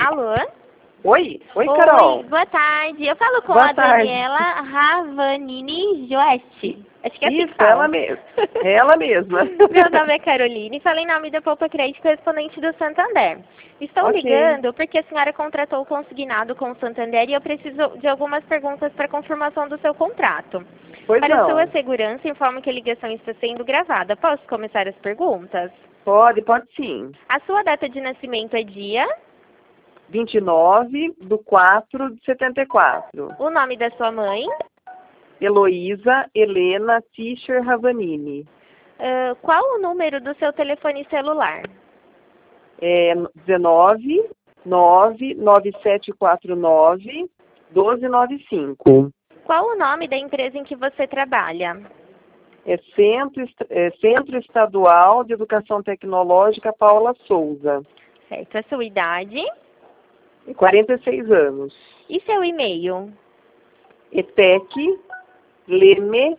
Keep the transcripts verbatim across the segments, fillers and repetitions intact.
Alô? Oi? Oi, Carol. Oi, boa tarde. Eu falo com Boa a tarde. Daniela Ravanini Joeste. Acho que é assim Isso, que fala. ela mesma. Ela mesma. Meu nome é Caroline, falei em nome da Poupa Crédito, correspondente do Santander. Estou Ok. ligando porque a senhora contratou o consignado com o Santander e eu preciso de algumas perguntas para confirmação do seu contrato. Pois Para não. sua segurança, informo que a ligação está sendo gravada. Posso começar as perguntas? Pode, pode sim. A sua data de nascimento é dia? vinte e nove de quatro de setenta e quatro. O nome da sua mãe? Heloísa Helena Tischer Ravanini. Uh, qual o número do seu telefone celular? É dezenove, nove, nove sete quatro nove, doze nove cinco. Qual o nome da empresa em que você trabalha? É Centro, Est- é Centro Estadual de Educação Tecnológica Paula Souza. Certo. A sua idade? quarenta e seis anos. E seu e-mail? etec, leme,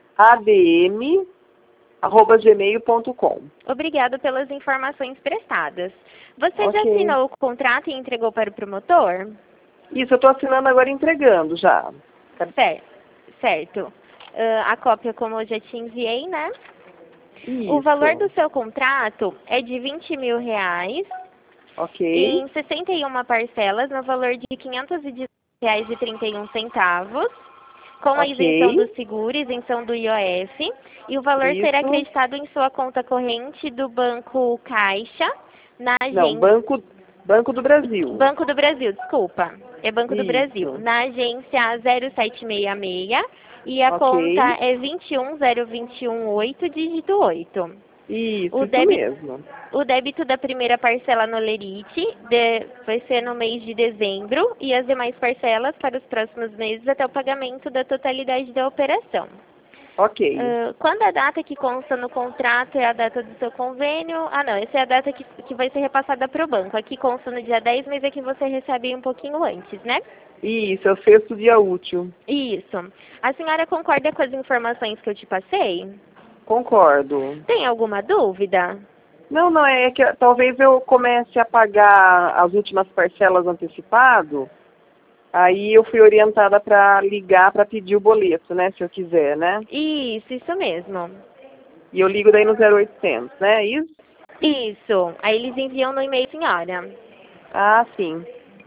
adm, arroba gmail ponto com. Obrigado pelas informações prestadas. Você já Ok. assinou o contrato e entregou para o promotor? Isso, eu estou assinando agora e entregando já. Certo. Certo. Ah, a cópia, como eu já te enviei, né? Isso. O valor do seu contrato é de vinte mil reais Ok. em sessenta e uma parcelas, no valor de quinhentos e dezoito reais e trinta e um centavos, com a Ok. isenção do seguro, isenção do I O F, e o valor será Isso. acreditado em sua conta corrente do Banco Caixa, na Não, agência... Banco, Banco do Brasil. Banco do Brasil, desculpa. É Banco do Isso. Brasil. Na agência zero sete seis seis, e a Ok. conta é vinte e um zero vinte e um oito, dígito oito. Isso, O isso débito, mesmo. o débito da primeira parcela no Lerite de- vai ser no mês de dezembro e as demais parcelas para os próximos meses até o pagamento da totalidade da operação. Ok. Ah, quando a data que consta no contrato é a data do seu convênio... Ah, não, essa é a data que, que vai ser repassada para o banco. Aqui consta no dia dez, mas aqui você recebe um pouquinho antes, né? Isso, é o sexto dia útil. Isso. A senhora concorda com as informações que eu te passei? Concordo. Tem alguma dúvida? Não, não, é que talvez eu comece a pagar as últimas parcelas antecipado, aí eu fui orientada para ligar para pedir o boleto, né, se eu quiser, né? Isso, isso mesmo. E eu ligo daí no zero oitocentos, né, isso? Isso. Aí eles enviam no e-mail, senhora. Ah, sim.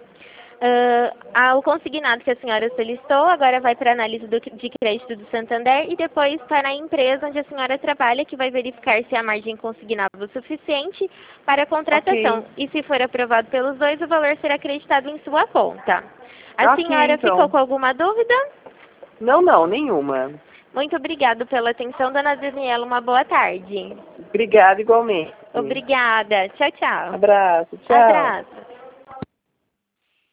Ah, ah, o consignado que a senhora solicitou agora vai para a análise do- de crédito do Santander e depois para a empresa onde a senhora trabalha, que vai verificar se a margem consignável é suficiente para a contratação. Ok. E se for aprovado pelos dois, o valor será acreditado em sua conta. A Ok, senhora ficou então. com alguma dúvida? Não, não, nenhuma. Muito obrigada pela atenção, dona Daniela. Uma boa tarde. Obrigada igualmente. Obrigada. Tchau, tchau. Abraço, tchau. Abraço.